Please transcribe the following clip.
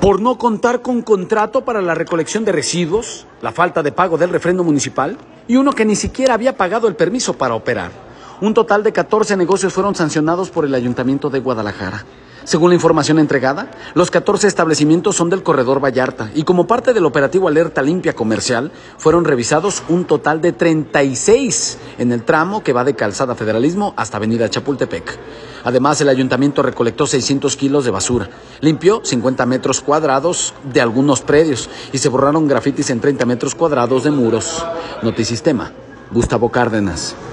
por no contar con contrato para la recolección de residuos, la falta de pago del refrendo municipal y uno que ni siquiera había pagado el permiso para operar. Un total de 14 negocios fueron sancionados por el Ayuntamiento de Guadalajara. Según la información entregada, los 14 establecimientos son del corredor Vallarta y como parte del operativo Alerta Limpia Comercial, fueron revisados un total de 36 en el tramo que va de Calzada Federalismo hasta Avenida Chapultepec. Además, el ayuntamiento recolectó 600 kilos de basura, limpió 50 metros cuadrados de algunos predios y se borraron grafitis en 30 metros cuadrados de muros. Notisistema, Gustavo Cárdenas.